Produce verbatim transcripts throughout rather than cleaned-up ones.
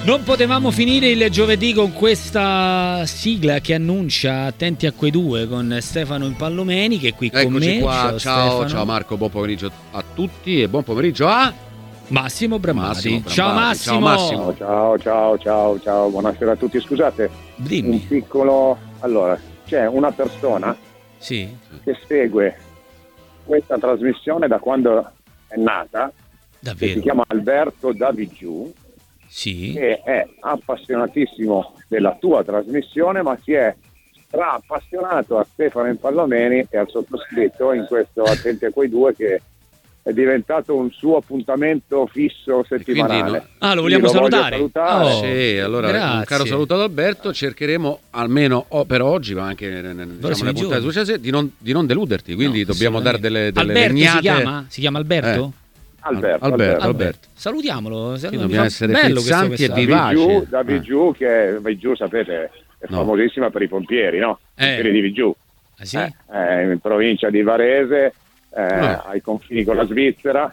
Non potevamo finire il giovedì con questa sigla che annuncia Attenti a quei due con Stefano Impallomeni che è qui Eccoci con me. Qua. Ciao, ciao, ciao Marco, buon pomeriggio a tutti e buon pomeriggio a Massimo Bramati. Massimo Bramati. Ciao Massimo. Ciao Massimo. Ciao, ciao, ciao, ciao, buonasera a tutti. Scusate, Dimmi. un piccolo... Allora, c'è una persona sì. che segue questa trasmissione da quando è nata, davvero? Che si chiama Alberto Davigiù, sì. che è appassionatissimo della tua trasmissione, ma si è stra appassionato a Stefano Impallomeni e al sottoscritto in questo Attenti a quei due, che è diventato un suo appuntamento fisso settimanale. Quindi, no. Ah, lo vogliamo lo salutare? salutare. Oh, sì, allora grazie. Un caro saluto ad Alberto. Cercheremo almeno oh, per oggi, ma anche diciamo, le puntate successive, di non, di non deluderti. Quindi no, dobbiamo dare delle, delle Alberto legnate. si chiama? Si chiama Alberto? Eh. Alberto, Alberto, Alberto. Alberto. Salutiamolo. Sì, dobbiamo essere frizzanti e vivaci. Vigiù, da Vigiù, eh. che Vigiù sapete è no. famosissima per i pompieri, no? I eh. pompieri di Vigiù. Ah, sì? eh, eh, in provincia di Varese, eh, no. ai confini con la Svizzera.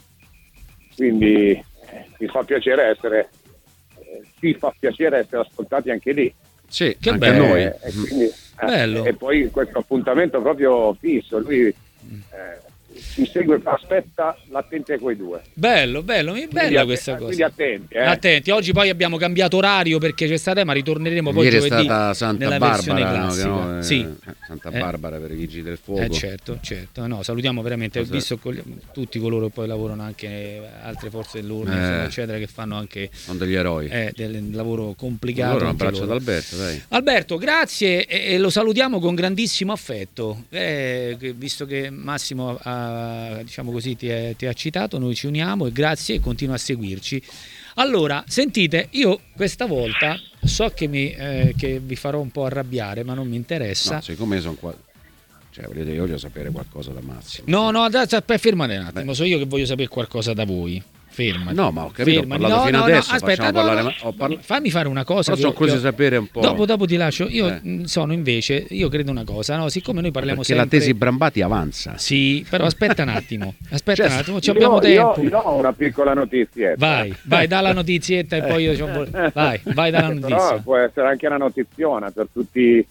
Quindi eh, mi fa piacere essere, eh, ci fa piacere essere ascoltati anche lì. Sì, che anche bello. noi. E, e, quindi, eh, bello. e poi questo appuntamento proprio fisso, lui eh, ci segue, aspetta l'attenti a quei due. Bello, bello, mi è bella quindi questa att- cosa. Quindi attenti, eh. Attenti, oggi poi abbiamo cambiato orario perché c'è stata, ma ritorneremo poi Ieri giovedì è stata Santa nella Barbara, versione no, classica. no, eh, sì. Santa Eh. Barbara per i vigili del fuoco. Eh certo, certo. No, salutiamo veramente, Cosa? ho visto col- tutti coloro che poi lavorano anche altre forze dell'ordine, Eh. eccetera, che fanno anche Sono degli eroi. eh, del lavoro complicato. Allora un anche abbraccio ad loro. Alberto, dai. Alberto, grazie e, e lo salutiamo con grandissimo affetto. Eh, che- visto che Massimo ha, diciamo così, ti, è- ti ha citato, noi ci uniamo e grazie e continua a seguirci. Allora, sentite, io questa volta so che, mi, eh, che vi farò un po' arrabbiare, ma non mi interessa. No, siccome sono qua, cioè volete, io voglio sapere qualcosa da Massimo. No, no, adesso, aspetta, fermate un attimo, so io che voglio sapere qualcosa da voi. Fermati. No, ma ho capito, Fermati. ho parlato No, fino no, adesso, no, aspetta, facciamo no, parlare, no, ma- ho parla- fammi fare una cosa. Però sono che- curioso di che- sapere un po'. Dopo, dopo ti lascio. Io Eh. mh, sono invece, io credo una cosa, no? Siccome noi parliamo Perché sempre. la tesi Brambati avanza. Sì, però aspetta un attimo, aspetta Cioè, un attimo, ci Io- abbiamo io, tempo. io ho una piccola notizia. Vai, vai, dalla notizietta e poi io ci ho- vai, vai dalla Però notizia. può essere anche una notiziona per tutti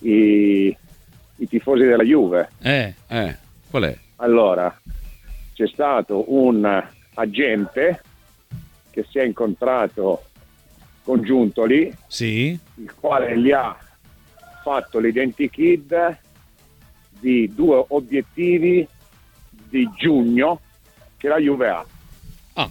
i, i tifosi della Juve. Eh, Eh, qual è? Allora, c'è stato un agente che si è incontrato con Giuntoli, sì. il quale gli ha fatto l'identikit di due obiettivi di giugno che la Juve ha. Ah.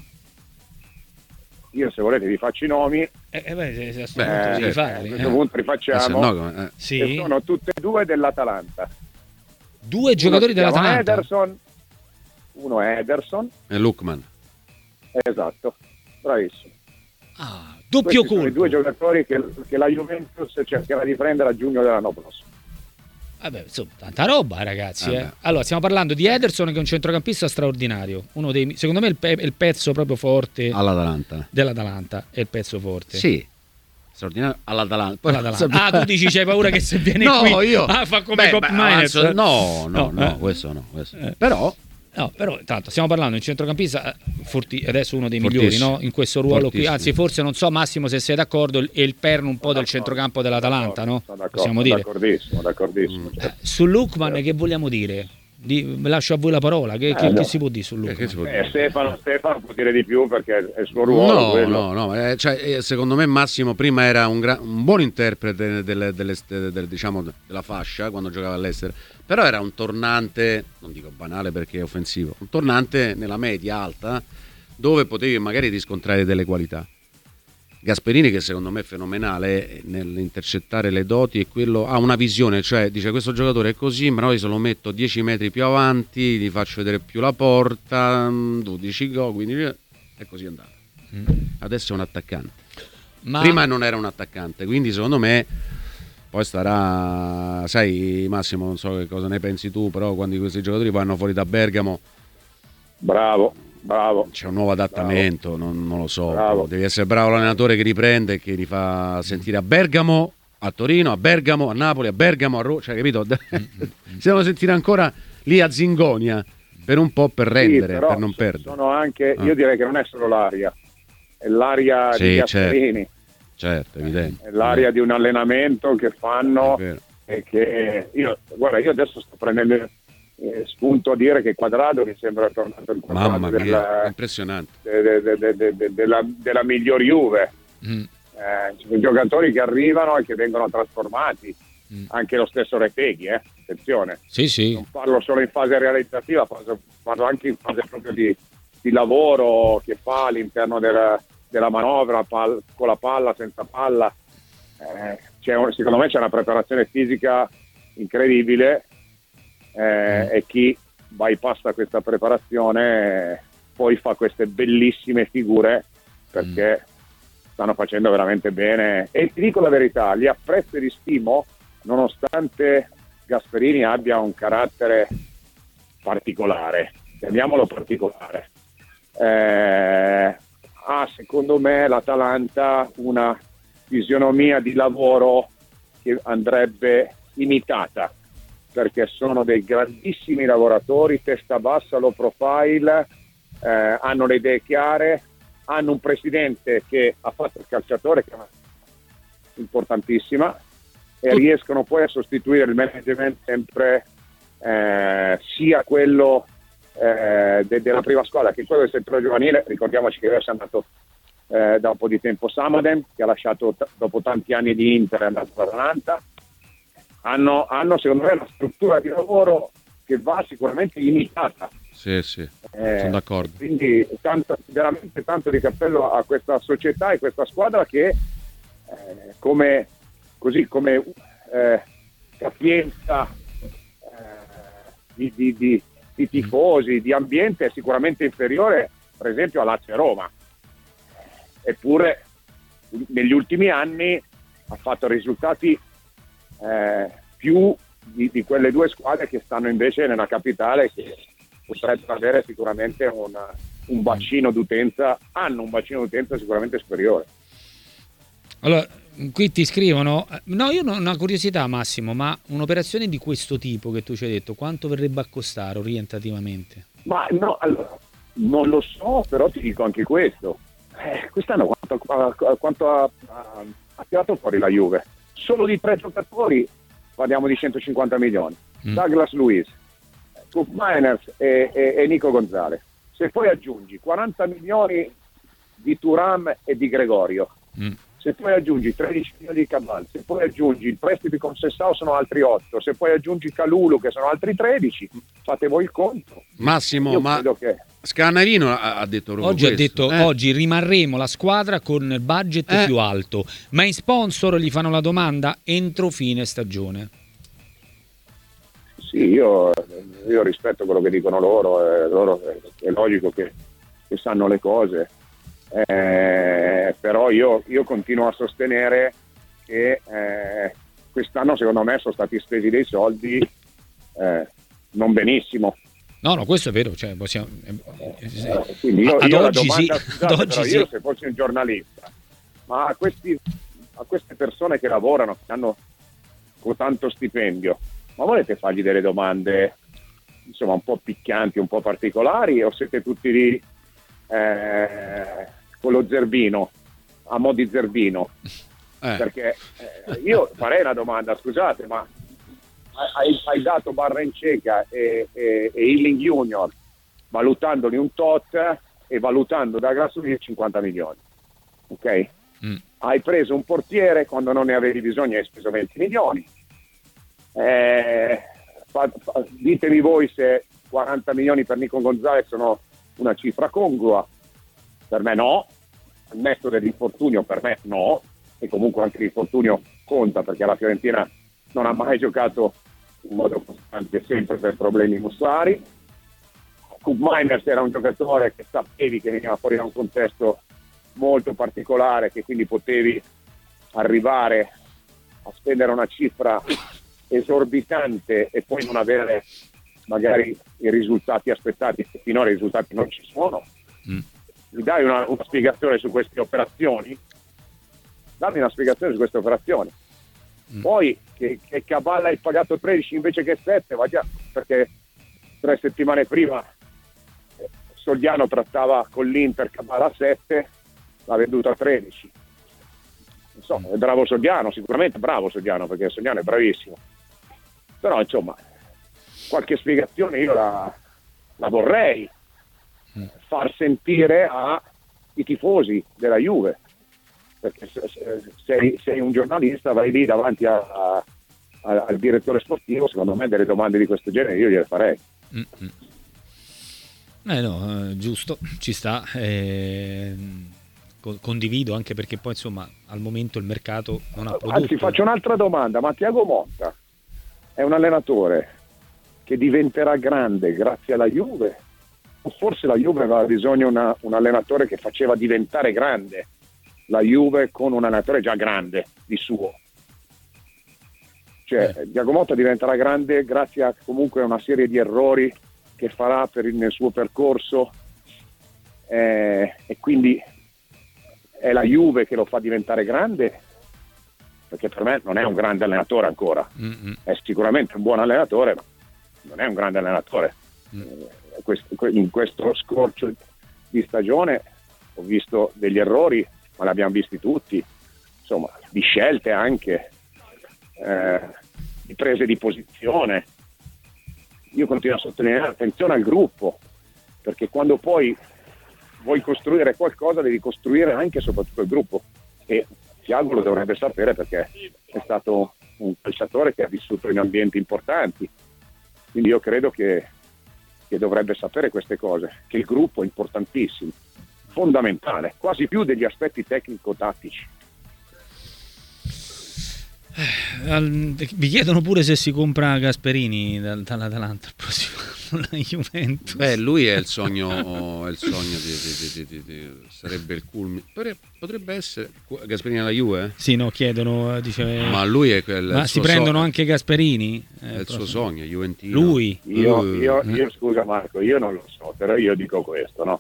Io, se volete, vi faccio i nomi. Eh, eh, beh, se- se a sto Beh, punto devi Eh, farli, a questo eh. punto li Eh, se facciamo. no, come- eh. Sì. E sono tutte e due dell'Atalanta. Due giocatori Uno si chiama dell'Atalanta. Ederson, uno è Ederson, È Lukman. esatto, bravissimo. Ah, doppio Questi sono i due colpo. giocatori che, che la Juventus cercherà di prendere a giugno dell'anno prossimo. Vabbè, insomma, tanta roba, ragazzi. Eh. Vabbè. Allora, stiamo parlando di Ederson, che è un centrocampista straordinario. Uno dei, secondo me, il, pe- il pezzo proprio forte All'Atalanta. dell'Atalanta. È il pezzo forte. Sì. Straordinario all'Atalanta. Poi- All'Atalanta. Ah, tu dici c'hai paura che se viene No, qui io. ah, fa come Beh, Cop beh, Miners. avanzo- No, no, No, no, eh. questo no. Questo. Eh. Però No, però tanto stiamo parlando di un centrocampista eh, forti, adesso uno dei migliori, Fortissimo. no? In questo ruolo qui. Fortissimo. Anzi, forse non so Massimo se sei d'accordo, il- è il perno un po' del D'accordo. centrocampo dell'Atalanta, no? Sono d'accordo, Possiamo dire. D'accordissimo, d'accordissimo. Eh, su Lukman che vogliamo dire? Di, lascio a voi la parola, che, che- no. che si può dire su Eh, Lukman? che si può Eh, dire? Stefano, Stefano può dire di più perché è il suo ruolo. No, quello. no, no, eh, cioè, eh, secondo me Massimo prima era un, gra- un buon interprete delle, delle, delle- delle- diciamo, della fascia quando giocava all'estero, però era un tornante, non dico banale perché è offensivo, un tornante nella media alta dove potevi magari riscontrare delle qualità. Gasperini, che secondo me è fenomenale nell'intercettare le doti, e quello ha una visione, cioè dice questo giocatore è così, ma poi se lo metto dieci metri più avanti gli faccio vedere più la porta, dodici gol, quindi è così è andato. Adesso è un attaccante. Ma Prima non era un attaccante, quindi secondo me poi starà, sai Massimo, non so che cosa ne pensi tu, però quando questi giocatori vanno fuori da Bergamo Bravo, bravo. c'è un nuovo adattamento, non, non lo so, Bravo. devi essere bravo l'allenatore che riprende e che li fa sentire a Bergamo, a Torino, a Bergamo, a Napoli, a Bergamo, a Roma, cioè capito? Si devono sentire ancora lì a Zingonia per un po' per rendere, Sì, però per non perdere. Sono anche, Ah. io direi che non è solo l'aria, è l'aria Sì, di Gasperini. Certo, evidente. È l'aria di un allenamento che fanno e che io, guarda, io adesso sto prendendo eh, spunto a dire che Quadrado mi sembra tornato il Quadrado Mamma mia, della, impressionante. de, de, de, de, de, della, della miglior Juve. Mm. Eh, ci sono giocatori che arrivano e che vengono trasformati. Mm. Anche lo stesso Reteghi, eh? Attenzione. Sì, sì. Non parlo solo in fase realizzativa, parlo, parlo anche in fase proprio di, di lavoro che fa all'interno della, della manovra, pal, con la palla, senza palla. Eh, c'è un, secondo me c'è una preparazione fisica incredibile eh, mm. e chi bypassa questa preparazione eh, poi fa queste bellissime figure perché mm. stanno facendo veramente bene. E ti dico la verità, li apprezzo e li stimo nonostante Gasperini abbia un carattere particolare, chiamiamolo particolare. Eh, ha secondo me l'Atalanta una fisionomia di lavoro che andrebbe imitata, perché sono dei grandissimi lavoratori, testa bassa, low profile, eh, hanno le idee chiare, hanno un presidente che ha fatto il calciatore, che è una importantissima, e riescono poi a sostituire il management sempre eh, sia quello eh, de- della prima squadra che quello del settore giovanile. Ricordiamoci che adesso è andato eh, da un po' di tempo Samadem, che ha lasciato t- dopo tanti anni di Inter, è andato all'Atalanta. Hanno, hanno secondo me una struttura di lavoro che va sicuramente imitata. Sì, sì, eh, sono d'accordo. Quindi tanto, veramente tanto di cappello a questa società e questa squadra che eh, come così come eh, capienza eh, di, di, di, di tifosi, di ambiente è sicuramente inferiore per esempio a Lazio e Roma, eppure negli ultimi anni ha fatto risultati eh, più di, di quelle due squadre che stanno invece nella capitale, che potrebbero avere sicuramente un, un bacino d'utenza, hanno un bacino d'utenza sicuramente superiore. Allora, qui ti scrivono, no, io ho una curiosità Massimo, ma un'operazione di questo tipo che tu ci hai detto, quanto verrebbe a costare orientativamente? Ma no, allora, non lo so, però ti dico anche questo. Eh, quest'anno quanto, quanto ha, ha, ha tirato fuori la Juve? Solo di tre giocatori parliamo di centocinquanta milioni. Mm. Douglas Luiz, Koop Meiners e, e, e Nico Gonzalez. Se poi aggiungi quaranta milioni di Thuram e di Gregorio, mm. se poi aggiungi tredici milioni di Cabal, se poi aggiungi il prestito con Sessao sono altri otto, se poi aggiungi Calulu che sono altri tredici, fate voi il conto. Massimo, io ma che... Scannarino ha, ha detto proprio oggi questo, ha detto eh? oggi rimarremo la squadra con il budget eh. più alto, ma in sponsor gli fanno la domanda entro fine stagione. Sì, io, io rispetto quello che dicono loro, eh, loro è, è logico che, che sanno le cose. Eh, però io, io continuo a sostenere che eh, quest'anno secondo me sono stati spesi dei soldi eh, non benissimo. No, no, questo è vero, cioè possiamo, eh, sì. eh, quindi io, ad io oggi la domanda, sì, scusate, ad oggi però sì. io se fossi un giornalista, ma a, questi, a queste persone che lavorano, che hanno con tanto stipendio, ma volete fargli delle domande insomma un po' picchianti, un po' particolari, o siete tutti lì eh, con lo zerbino, a mo' di zerbino? Eh. Perché eh, io farei una domanda, scusate, ma hai, hai dato Barrenceca e, e, e Hilling Junior valutandoli un tot e valutando da Grassoli cinquanta milioni, ok? Mm. Hai preso un portiere quando non ne avevi bisogno e hai speso venti milioni. Eh, fa, fa, ditemi voi se quaranta milioni per Nico Gonzalez sono una cifra congrua. Per me no, al netto dell'infortunio per me no, e comunque anche l'infortunio conta perché la Fiorentina non ha mai giocato in modo costante, sempre per problemi muscolari. Koop Meiners era un giocatore che sapevi che veniva fuori da un contesto molto particolare, che quindi potevi arrivare a spendere una cifra esorbitante e poi non avere magari i risultati aspettati, che finora i risultati non ci sono. Mm. Mi dai una, una spiegazione su queste operazioni? Dammi una spiegazione su queste operazioni. Mm. Poi che, che Caballa hai pagato tredici invece che sette, va già, perché tre settimane prima Sogliano trattava con l'Inter Caballa a sette, l'ha venduto a tredici. non so, è bravo Sogdiano, sicuramente bravo Sogdiano, perché Sogdiano è bravissimo, però insomma qualche spiegazione io la, la vorrei far sentire ai tifosi della Juve, perché se, se, sei, sei un giornalista, vai lì davanti a, a, a, al direttore sportivo, secondo me delle domande di questo genere io gliele farei. Mm-hmm. Eh no, eh, giusto, ci sta, eh, condivido, anche perché poi insomma al momento il mercato non ha prodotto. Anzi, faccio un'altra domanda, ma Thiago Motta è un allenatore che diventerà grande grazie alla Juve, o forse la Juve aveva bisogno di un allenatore che faceva diventare grande la Juve con un allenatore già grande di suo? Cioè eh. Thiago Motta diventerà grande grazie a comunque una serie di errori che farà per il, nel suo percorso, eh, e quindi è la Juve che lo fa diventare grande, perché per me non è un grande allenatore ancora. Mm-hmm. È sicuramente un buon allenatore, ma non è un grande allenatore. Mm. Eh, in questo scorcio di stagione ho visto degli errori, ma li abbiamo visti tutti, insomma, di scelte anche, eh, di prese di posizione. Io continuo a sottolineare attenzione al gruppo, perché quando poi vuoi costruire qualcosa devi costruire anche e soprattutto il gruppo, e Thiago lo dovrebbe sapere perché è stato un calciatore che ha vissuto in ambienti importanti, quindi io credo che, che dovrebbe sapere queste cose, che il gruppo è importantissimo, fondamentale, quasi più degli aspetti tecnico-tattici. Vi chiedono pure se si compra Gasperini dal, dall'Atalanta il prossimo anno, la Juventus. Beh, lui è il sogno, è il sogno di, di, di, di, di sarebbe il culmine. Potrebbe essere Gasperini alla Juve? Sì, no, chiedono, dice, ma lui è quel. Ma si prendono so- anche Gasperini? Eh, è il suo sogno, Juventino. Lui? Io, io, io scusa Marco, io non lo so, però io dico questo, no?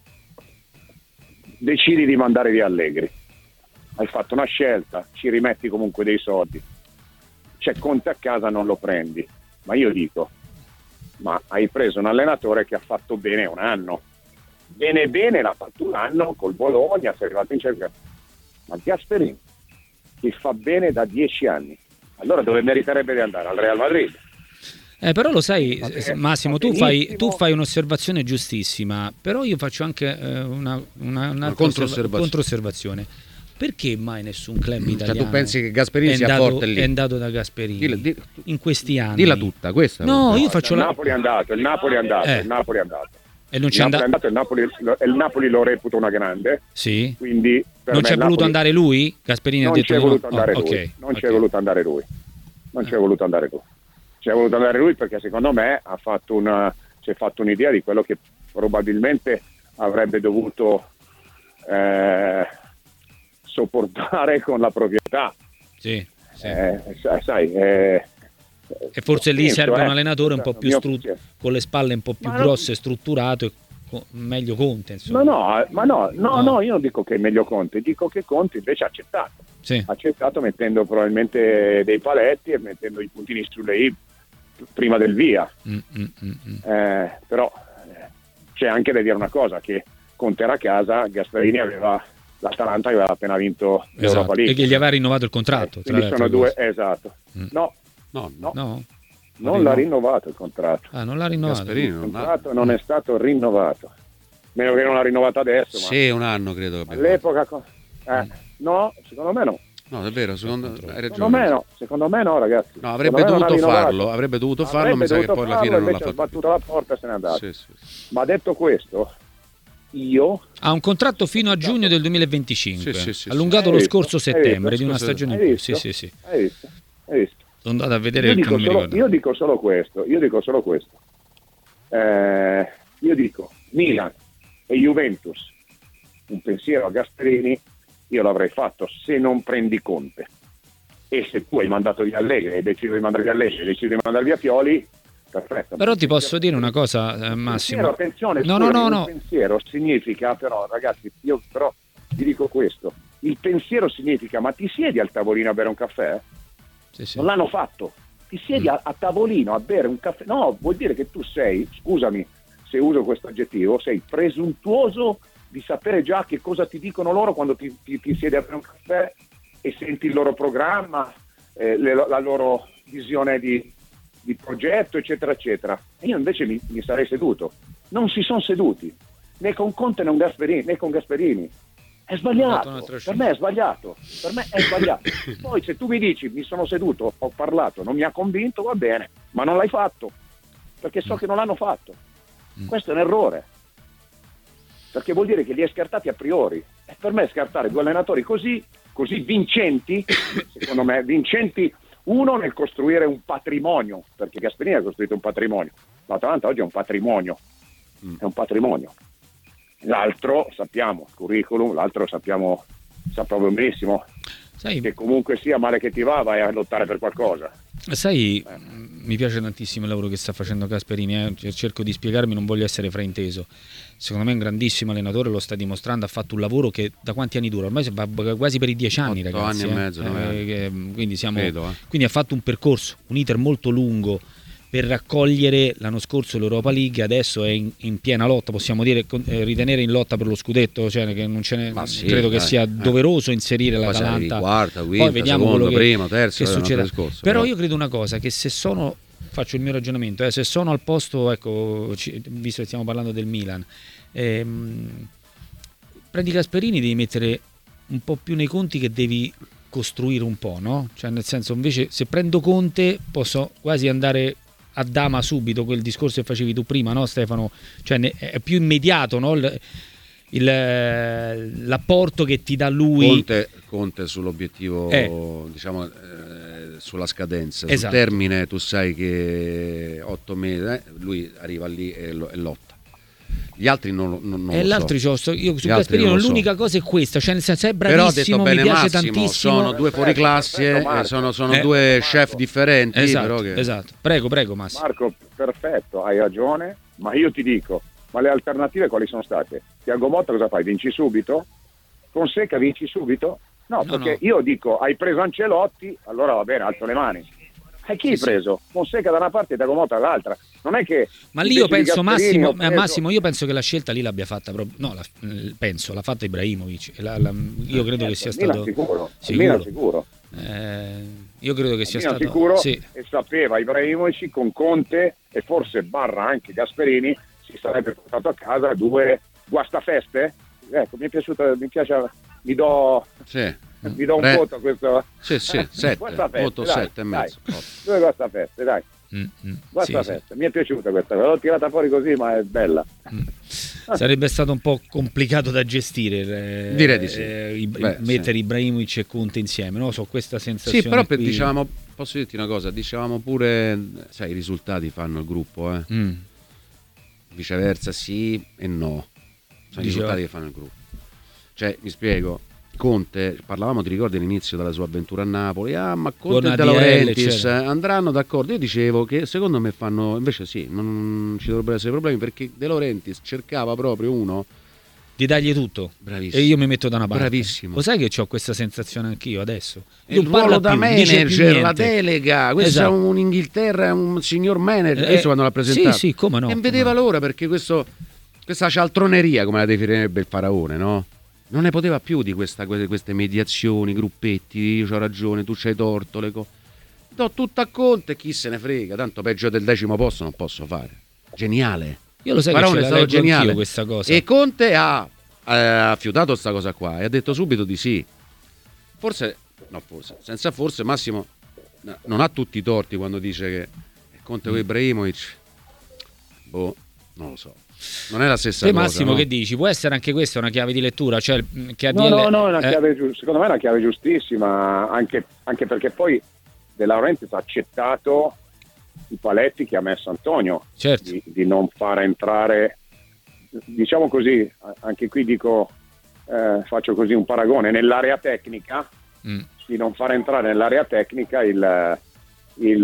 Decidi di mandare via Allegri. Hai fatto una scelta, ci rimetti comunque dei soldi, c'è Conte a casa, non lo prendi, ma io dico, ma hai preso un allenatore che ha fatto bene un anno, bene bene l'ha fatto un anno col Bologna, sei arrivato in cerca, ma Gasperini che fa bene da dieci anni, allora dove meriterebbe di andare? Al Real Madrid? Eh, però lo sai, Massimo, tu fai, tu fai un'osservazione giustissima, però io faccio anche eh, una, una, una controosservazione. Perché mai nessun club italiano, cioè, tu pensi che Gasperini sia andato, forte lì? È andato da Gasperini dilla, dilla, in questi anni? Dilla tutta, questa. No, no io faccio il la... Napoli è andato, il Napoli è andato, eh. il Napoli è andato. E non il c'è Napoli andato... è andato, il Napoli, il Napoli lo reputa una grande. Sì. Quindi non c'è voluto Napoli... andare lui? Gasperini non ha detto c'è di voluto no. andare oh, lui. Okay. Non okay. c'è voluto andare lui. Non eh. c'è voluto andare lui. C'è voluto andare lui perché secondo me ha fatto una si è fatto un'idea di quello che probabilmente avrebbe dovuto eh, sopportare con la proprietà. Sì, sì. Eh, sai, eh, e forse lì penso, serve eh, un allenatore un po' più stru- con le spalle un po' più ma grosse, no, strutturato, e co- meglio Conte, insomma. Ma no, ma no, no, no, no, io non dico che è meglio Conte, dico che Conte invece ha accettato. Sì. Ha accettato mettendo probabilmente dei paletti e mettendo i puntini sulle i prima del via. Mm, mm, mm, mm. Eh, però eh, c'è anche da dire una cosa, che Conte era a casa, Gasperini aveva l'Atalanta che aveva appena vinto l'Europa esatto. League e che gli aveva rinnovato il contratto, eh, tra quindi le sono altre due, esatto. Mm. No, no, no, no. non l'ha rinnovato il contratto. Ah, non l'ha rinnovato. Gasperini Il non contratto ha... non è stato rinnovato. Meno che non l'ha rinnovato adesso. Sì, ma un anno credo. Che all'epoca, eh, no, secondo me no. No, è vero, secondo, hai ragione. Secondo me no, secondo me no, ragazzi. No, avrebbe dovuto farlo, avrebbe dovuto farlo, avrebbe mi sa che poi alla fine non l'ha fatto. Ha fatto. sbattuto la porta e se n'è andato. Sì, sì, sì. Ma detto questo, io ha un contratto fino a giugno del duemilaventicinque, sì, sì, sì, allungato sì. lo Hai scorso visto? settembre Hai di una visto? stagione in Hai più. visto? Sì, sì, sì. Hai visto? Hai visto? Sono andato a vedere Io che dico, non mi solo, ricordo. io dico solo questo, io dico solo questo. Eh, io dico Milan e Juventus, un pensiero a Gasperini io l'avrei fatto se non prendi Conte. E se tu hai mandato via Allegri, hai deciso di mandare via Allegri, hai deciso di mandare via Pioli, perfetto. Però ti posso dire una cosa, eh, Massimo. Pensiero, attenzione, no, scusami, no, no, un no. pensiero significa, però, ragazzi, io però vi dico questo: il pensiero significa, ma ti siedi al tavolino a bere un caffè? Sì, sì. Non l'hanno fatto. Ti siedi Mm. a, a tavolino a bere un caffè? No, vuol dire che tu sei, scusami se uso questo aggettivo, sei presuntuoso di sapere già che cosa ti dicono loro quando ti, ti, ti siedi a bere un caffè e senti il loro programma, eh, le, la loro visione di, di progetto, eccetera, eccetera. E io invece mi, mi sarei seduto. Non si sono seduti, né con Conte né con Gasperini. Né con Gasperini. È sbagliato, per me è sbagliato, per me è sbagliato. Poi se tu mi dici mi sono seduto, ho parlato, non mi ha convinto, va bene, ma non l'hai fatto, perché so che non l'hanno fatto. Questo è un errore, perché vuol dire che li hai scartati a priori. E per me scartare due allenatori così, così vincenti, secondo me vincenti, uno nel costruire un patrimonio, perché Gasperini ha costruito un patrimonio, l'Atalanta oggi è un patrimonio, è un patrimonio. L'altro sappiamo, curriculum, l'altro sappiamo, sappiamo benissimo, sai, che comunque sia male che ti va, vai a lottare per qualcosa. Sai, eh. mi piace tantissimo il lavoro che sta facendo Gasperini, eh? Cerco di spiegarmi, non voglio essere frainteso. Secondo me è un grandissimo allenatore, lo sta dimostrando, ha fatto un lavoro che da quanti anni dura? Ormai va quasi per i dieci anni, Otto ragazzi. anni eh? e mezzo, eh, che, quindi, siamo, Vedo, eh. quindi ha fatto un percorso, un iter molto lungo per raccogliere l'anno scorso l'Europa League, adesso è in, in piena lotta, possiamo dire, eh, ritenere in lotta per lo scudetto, cioè che non ce n'è, sì, credo che dai, sia eh. doveroso inserire Poi l'Atalanta, quarta, quinta, poi vediamo secondo, quello che, primo, terzo, che succederà. Discorso, però, però io credo una cosa, che se sono, faccio il mio ragionamento, eh, se sono al posto, ecco, ci, visto che stiamo parlando del Milan, ehm, prendi Gasperini, devi mettere un po' più nei conti che devi costruire un po', no? Cioè nel senso, invece se prendo Conte posso quasi andare a dama subito, quel discorso che facevi tu prima, no Stefano? Cioè è più immediato, no? Il, il, l'apporto che ti dà lui. Conte, Conte sull'obiettivo, eh. diciamo, eh, sulla scadenza, esatto. Sul termine tu sai che otto mesi, eh, lui arriva lì e, lo, e lotta. Gli altri non, non, non e lo l'altro so. Io su Gasperini l'unica so. cosa è questa, cioè nel senso è bravissimo, però, detto bene, mi piace Massimo, tantissimo. Sono due fuoriclassi, eh, sono, sono eh. due chef differenti. Esatto, però che... esatto. Prego, prego Massimo. Marco, perfetto, hai ragione, ma io ti dico, ma le alternative quali sono state? Thiago Motta cosa fai? Vinci subito? Fonseca vinci subito? No, no perché no. io dico, hai preso Ancelotti, allora va bene, alzo le mani. E chi hai sì, preso? sì. Fonseca da una parte e Thiago Motta dall'altra. Non è che... Ma lì io penso, Massimo, preso... Massimo, io penso che la scelta lì l'abbia fatta proprio... No, la, penso, l'ha fatta Ibrahimovic. La, la, io credo certo, che sia Milan stato... Sicuro. sicuro. Milan sicuro. Eh, io credo che sia Milan stato... sicuro sì. E sapeva Ibrahimovic con Conte e forse barra anche Gasperini si sarebbe portato a casa due guastafeste. Ecco, mi è piaciuta, mi piace, mi do... Sì. Mi do un Re... voto a questo. Sì, sì, sette, voto sette e mezzo. Due guasta feste, dai. Mm, mm, guasta sì, feste. sì. Mi è piaciuta questa, l'ho tirata fuori così, ma è bella. Mm. Sarebbe stato un po' complicato da gestire. Eh, Direi di sì. Eh, i, Beh, mettere sì. Ibrahimovic e Conte insieme, no? So questa sensazione. Sì, però per, qui... dicevamo, posso dirti una cosa, dicevamo pure, sai, i risultati fanno il gruppo, eh. Mm. Viceversa, sì e no. Sono i Diceva... risultati che fanno il gruppo. Cioè, mi spiego. Conte, parlavamo, ti ricordi all'inizio della sua avventura a Napoli, ah ma Conte e De Laurentiis andranno d'accordo. Io dicevo che secondo me fanno, invece sì, non ci dovrebbero essere problemi, perché De Laurentiis cercava proprio uno di dargli tutto. Bravissimo. E io mi metto da una parte. Bravissimo. Lo sai che ho questa sensazione anch'io adesso? Il ruolo da più, manager, la delega, questo esatto. È un Inghilterra, è un signor manager, questo eh, quando l'ha presentato. Sì, sì, come no. E vedeva come l'ora, perché questo, questa cialtroneria, come la definirebbe il faraone, no? Non ne poteva più di questa, queste mediazioni, gruppetti, io c'ho ragione, tu c'hai torto, le cose. Do tutto a Conte, chi se ne frega, tanto peggio del decimo posto non posso fare. Geniale. Io lo sai Faraone che ce la geniale questa cosa. E Conte ha eh, fiutato questa cosa qua e ha detto subito di sì. Forse, no forse, senza forse Massimo non ha tutti i torti quando dice che Conte con Ibrahimovic, boh, non lo so. Non è la stessa Te, cosa. Massimo, no? Che dici? Può essere anche questa una chiave di lettura? Cioè, che A D L... No, no, no, è una eh... chiave, secondo me è una chiave giustissima, anche, anche perché poi De Laurentiis ha accettato i paletti che ha messo Antonio, certo. di, di non far entrare, diciamo così, anche qui dico, eh, faccio così un paragone, nell'area tecnica, mm. di non far entrare nell'area tecnica il, il,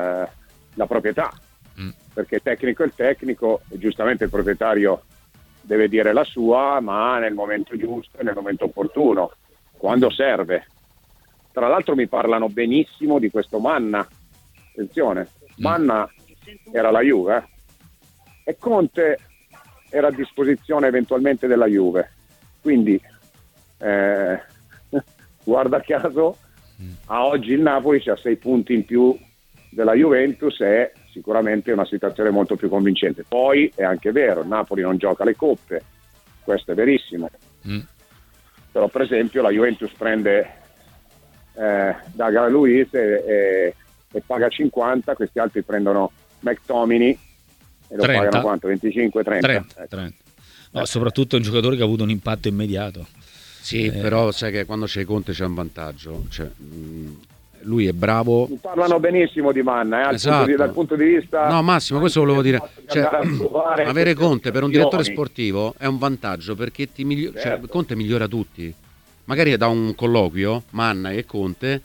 la proprietà. Perché tecnico è il tecnico e giustamente il proprietario deve dire la sua, ma nel momento giusto e nel momento opportuno, quando serve. Tra l'altro mi parlano benissimo di questo Manna, attenzione, Manna era la Juve eh? E Conte era a disposizione eventualmente della Juve, quindi eh, guarda caso, a oggi il Napoli c'ha sei punti in più della Juventus, è sicuramente una situazione molto più convincente. Poi è anche vero, il Napoli non gioca le coppe, questo è verissimo. Mm. Però per esempio la Juventus prende eh, Daga Luiz e, e, e paga cinquanta, questi altri prendono McTominay e lo trenta. Pagano quanto? venticinque trenta? trenta, Ecco. trenta. No, soprattutto un giocatore che ha avuto un impatto immediato. Sì, eh. però sai che quando c'è Conte c'è un vantaggio, cioè, mh, lui è bravo. Mi parlano benissimo di Manna, eh, esatto. punto di, dal punto di vista... No Massimo, questo volevo dire, cioè, avere Conte per un direttore sportivo è un vantaggio, perché ti migli- certo. cioè, Conte migliora tutti. Magari da un colloquio, Manna e Conte,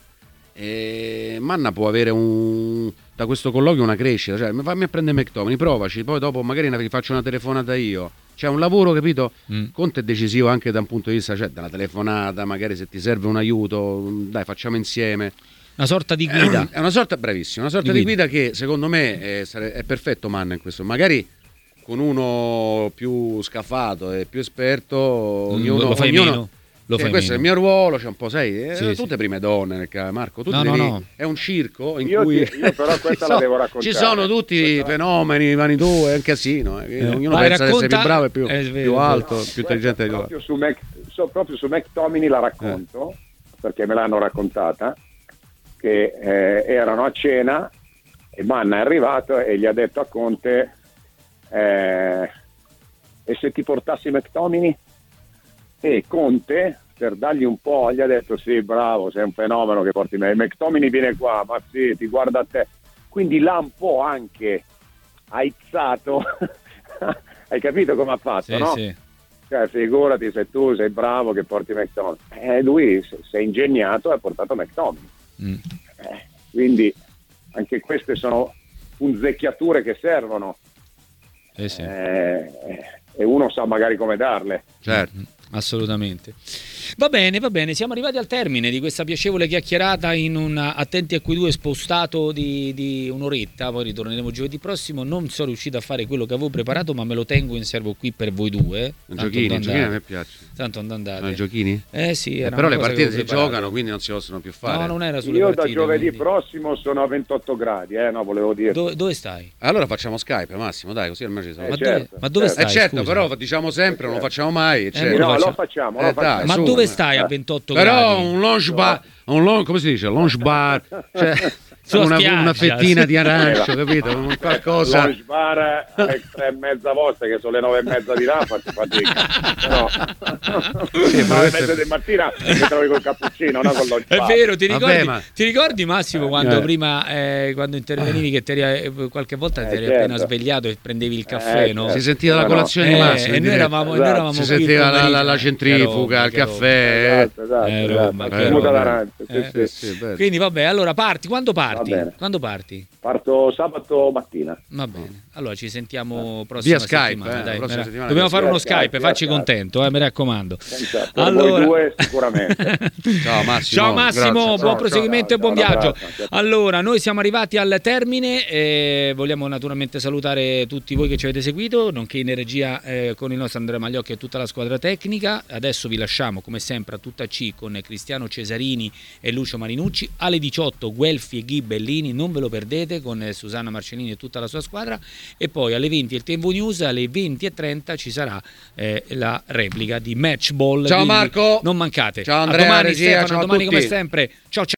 e Manna può avere un... da questo colloquio una crescita, cioè fammi a prendere McTominay, provaci, poi dopo magari ne faccio una telefonata io. C'è un lavoro, capito? Mm. Conte è decisivo anche da un punto di vista, cioè dalla telefonata, magari se ti serve un aiuto, dai, facciamo insieme. Una sorta di guida. È una sorta, bravissima, una sorta di, di guida. guida che secondo me è, è perfetto Manna in questo. Magari con uno più scafato e più esperto, ognuno, lo fai ognuno, meno. Lo eh, questo meno. è il mio ruolo, c'è un po', sai, eh, sì, tutte sì. prime donne nel caso, Marco, tu no, devi, no, no. è un circo in io cui ti, io però questa la devo raccontare. Ci sono tutti i fenomeni, vanni tu, è un casino, eh. Eh, ognuno vai, pensa racconta... di essere più bravo e più, eh, più alto, no, più intelligente di proprio su, Mac, so, proprio su McTominay la racconto, eh. perché me l'hanno raccontata, che eh, erano a cena e Manna è arrivato e gli ha detto a Conte eh, e se ti portassi McTominay? E Conte, per dargli un po', gli ha detto sì, bravo, sei un fenomeno che porti me. McTominay viene qua, ma sì, ti guarda a te. Quindi l'ha un po' anche aizzato. Hai capito come ha fatto, sì, no? Sì. Cioè, figurati se tu sei bravo che porti McTominay. E eh, lui si è ingegnato e ha portato McTominay. Mm. Eh, quindi anche queste sono punzecchiature che servono. Eh sì. eh, e uno sa magari come darle. Certo. Mm. Assolutamente. Va bene, va bene, siamo arrivati al termine di questa piacevole chiacchierata in un Attenti a quei due spostato di, di un'oretta, poi ritorneremo giovedì prossimo. Non sono riuscito a fare quello che avevo preparato, ma me lo tengo in serbo qui per voi due. Giochini, giochini a me piacciono. Tanto andate. Sono giochini? Eh sì, eh, però le partite si giocano, quindi non si possono più fare. No, non era sulle Io partite, da giovedì quindi... prossimo sono a ventotto gradi, eh, no, volevo dire. Dove, dove stai? Allora facciamo Skype, Massimo, dai, così almeno ci siamo. Ma, eh, certo, dove, ma dove certo. stai? Eh certo, scusa? però diciamo sempre, non lo facciamo mai. Eh, certo. no, lo lo facciamo, lo Eh, facciamo. dai, ma su, dove eh. stai a ventotto Però gradi? un lounge bar, un lounge, come si dice? Lounge bar, cioè una, spiaggia, una fettina sì. di arancio, capito? Un qualcosa. Lounge bar alle tre e mezza vostre, che sono le nove e mezza di là, faccio fatica. Però Sì, ma nove e questo mezza è- di mattina mi trovi col cappuccino, no, con lounge È bar. vero, ti ricordi, Vabbè, ma- ti ricordi Massimo quando Eh. prima eh, quando intervenivi che ti eri, eh, qualche volta Eh, ti eri certo. appena svegliato e prendevi il caffè, Eh, no? certo. Si sentiva la No, colazione Eh, di Massimo. e in noi diretta. eravamo, noi Esatto. eravamo Si qui il sentiva la, la- pomeriggio. la centrifuga, Che il roba, caffè. Esatto, esatto, Eh, esatto. roba, Anche che il muta roba. d'arancio, sì, Eh, sì. Sì, sì, bello. Quindi vabbè, allora parti, quando parti? Va bene. Quando parti? Parto sabato mattina. Va bene, allora ci sentiamo prossima Via Skype, settimana. eh, dai, prossima mi ra- settimana. Dobbiamo fare Via uno Skype, Skype, via facci Skype. contento, eh, mi raccomando. Senza- per Allora- voi due sicuramente. Ciao Massimo. Ciao Massimo, Grazie. buon Ciao, proseguimento ciao, e buon ciao, un viaggio. abbraccio. Allora, noi siamo arrivati al termine e vogliamo naturalmente salutare tutti voi che ci avete seguito, nonché in regia eh, con il nostro Andrea Magliocchi e tutta la squadra tecnica. Adesso vi lasciamo come sempre a tutta C con Cristiano Cesarini e Lucio Marinucci. Alle diciotto Guelfi e Ghi Bellini, non ve lo perdete, con eh, Susanna Marcellini e tutta la sua squadra. E poi alle venti il Tempo News, alle venti e trenta ci sarà eh, la replica di Match Ball. Ciao Quindi Marco. non mancate. Ciao A Andrea, domani regia, Stefano, ciao a a domani come tutti. sempre. Ciao ciao.